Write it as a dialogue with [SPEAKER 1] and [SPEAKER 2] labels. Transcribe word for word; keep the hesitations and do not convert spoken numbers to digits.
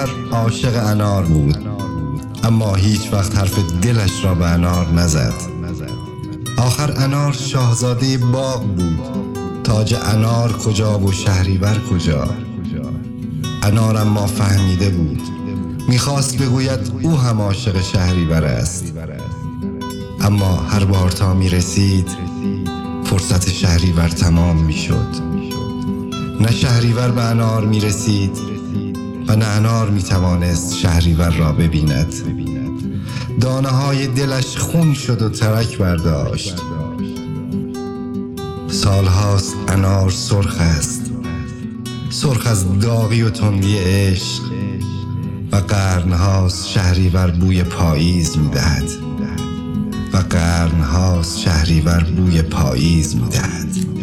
[SPEAKER 1] شهریور عاشق انار بود، اما هیچ وقت حرف دلش را به انار نزد. آخر انار شاهزاده باغ بود، تاج انار کجا و شهریور کجا؟ انار اما فهمیده بود، میخواست بگوید او هم عاشق شهریور است، اما هر بار تا میرسید فرصت شهریور تمام میشد. نه شهریور به انار میرسید و نه انار میتوانست شهریور را ببیند. دانه های دلش خون شد و ترک برداشت. سالهاست انار سرخ است، سرخ از داغی و تندی عشق، و قرنهاست شهریور بوی پاییز میدهد و قرنهاست شهریور بوی پاییز میدهد.